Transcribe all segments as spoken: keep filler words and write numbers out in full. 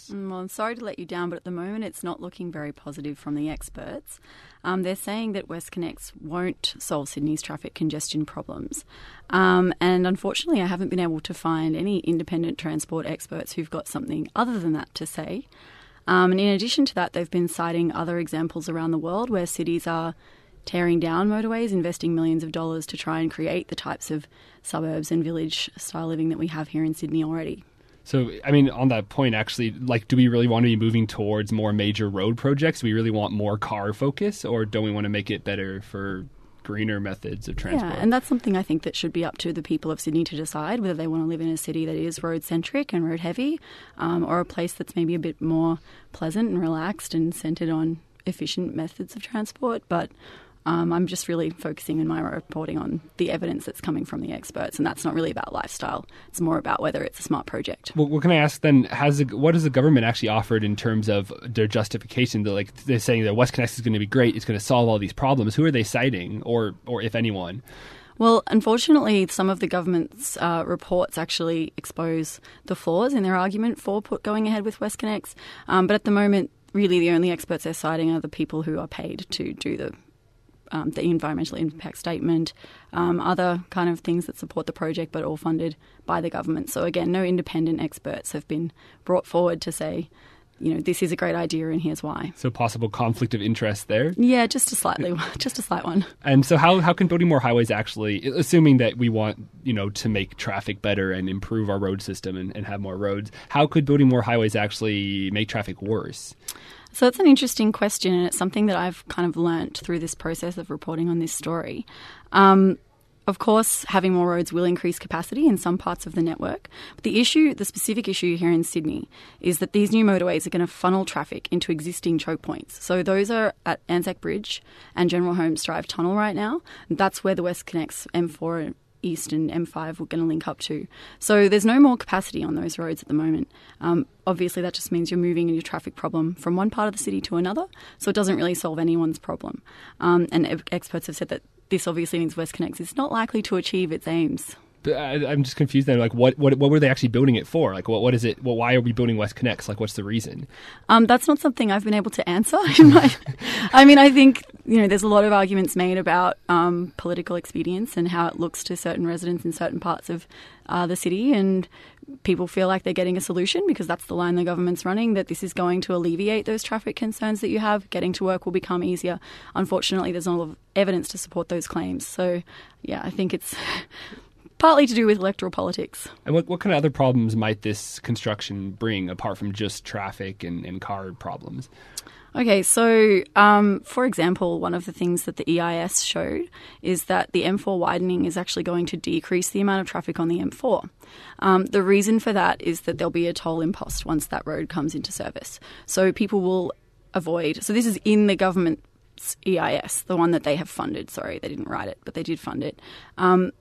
Mm, Well, I'm sorry to let you down, but at the moment it's not looking very positive from the experts. Um, they're saying that WestConnex won't solve Sydney's traffic congestion problems. Um, and unfortunately, I haven't been able to find any independent transport experts who've got something other than that to say. Um, and in addition to that, they've been citing other examples around the world where cities are tearing down motorways, investing millions of dollars to try and create the types of suburbs and village-style living that we have here in Sydney already. So, I mean, on that point, actually, like, do we really want to be moving towards more major road projects? Do we really want more car focus, or don't we want to make it better for greener methods of transport? Yeah, and that's something I think that should be up to the people of Sydney to decide, whether they want to live in a city that is road-centric and road-heavy, um, or a place that's maybe a bit more pleasant and relaxed and centred on efficient methods of transport. But Um, I'm just really focusing in my reporting on the evidence that's coming from the experts, and that's not really about lifestyle. It's more about whether it's a smart project. Well, what can I ask then? Has the, what has the government actually offered in terms of their justification? That, like, they're saying that WestConnex is going to be great, it's going to solve all these problems. Who are they citing, or or if anyone? Well, unfortunately, some of the government's uh, reports actually expose the flaws in their argument for put going ahead with WestConnex. Um, but at the moment, really the only experts they're citing are the people who are paid to do the Um, the environmental impact statement, um, other kind of things that support the project, but all funded by the government. So again, no independent experts have been brought forward to say, you know, this is a great idea and here's why. So possible conflict of interest there? Yeah, just a slightly, just a slight one. And so how, how can building more highways actually, assuming that we want, you know, to make traffic better and improve our road system and, and have more roads, how could building more highways actually make traffic worse? So that's an interesting question, and it's something that I've kind of learnt through this process of reporting on this story. Um, of course, having more roads will increase capacity in some parts of the network. But the issue, the specific issue here in Sydney, is that these new motorways are going to funnel traffic into existing choke points. So those are at Anzac Bridge and General Holmes Drive Tunnel right now. That's where the WestConnex M four East and M five we're going to link up to. So there's no more capacity on those roads at the moment. Um, obviously, that just means you're moving your traffic problem from one part of the city to another, so it doesn't really solve anyone's problem. Um, and e- experts have said that this obviously means WestConnex is not likely to achieve its aims. But I, I'm just confused then. Like, what, what what were they actually building it for? Like, what what is it? Well, why are we building WestConnex? Like, what's the reason? Um, that's not something I've been able to answer. In my, I mean, I think, you know, there's a lot of arguments made about um, political expedience and how it looks to certain residents in certain parts of uh, the city, and people feel like they're getting a solution because that's the line the government's running, that this is going to alleviate those traffic concerns that you have. Getting to work will become easier. Unfortunately, there's not a lot of evidence to support those claims. So, yeah, I think it's partly to do with electoral politics. And what, what kind of other problems might this construction bring apart from just traffic and, and car problems? Okay, so um, for example, one of the things that the E I S showed is that the M four widening is actually going to decrease the amount of traffic on the M four. Um, the reason for that is that there'll be a toll impost once that road comes into service. So people will avoid, so this is in the government's E I S, the one that they have funded. Sorry, they didn't write it, but they did fund it. Um,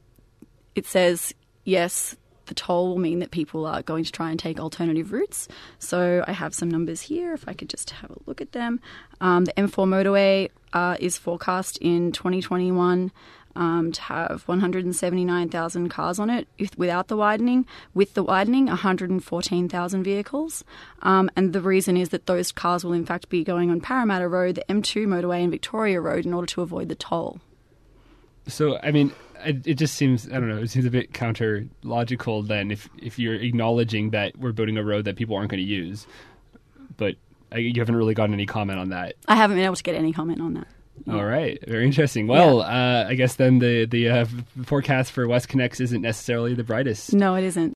it says, yes, the toll will mean that people are going to try and take alternative routes. So I have some numbers here, if I could just have a look at them. Um, the M four motorway uh, is forecast in twenty twenty-one um, to have one hundred seventy-nine thousand cars on it if, without the widening. With the widening, one hundred fourteen thousand vehicles. Um, and the reason is that those cars will in fact be going on Parramatta Road, the M two motorway and Victoria Road in order to avoid the toll. So, I mean, it, it just seems, I don't know, it seems a bit counter-logical then if, if you're acknowledging that we're building a road that people aren't going to use. But I, you haven't really gotten any comment on that. I haven't been able to get any comment on that. Yeah. All right. Very interesting. Well, yeah. uh, I guess then the, the uh, forecast for WestConnex isn't necessarily the brightest. No, it isn't.